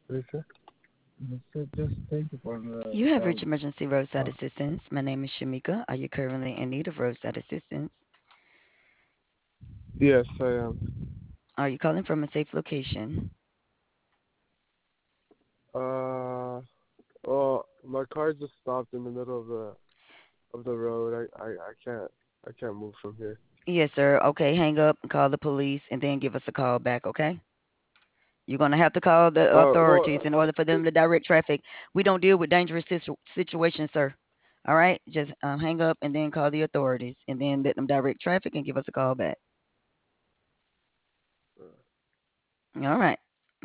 What is it? They said just take it on the You have reached down. emergency roadside Uh, assistance. My name is Shamika. Are you currently in need of roadside assistance? yes, I am. Are you calling from a safe location? Uh, well, my car just stopped in the middle of the road. I can't move from here. Yes, sir. Okay, hang up and call the police and then give us a call back, okay? You're going to have to call the Well, authorities in order for them to direct traffic. We don't deal with dangerous situations, sir. All right? Just hang up and then call the authorities and then let them direct traffic and give us a call back. All right.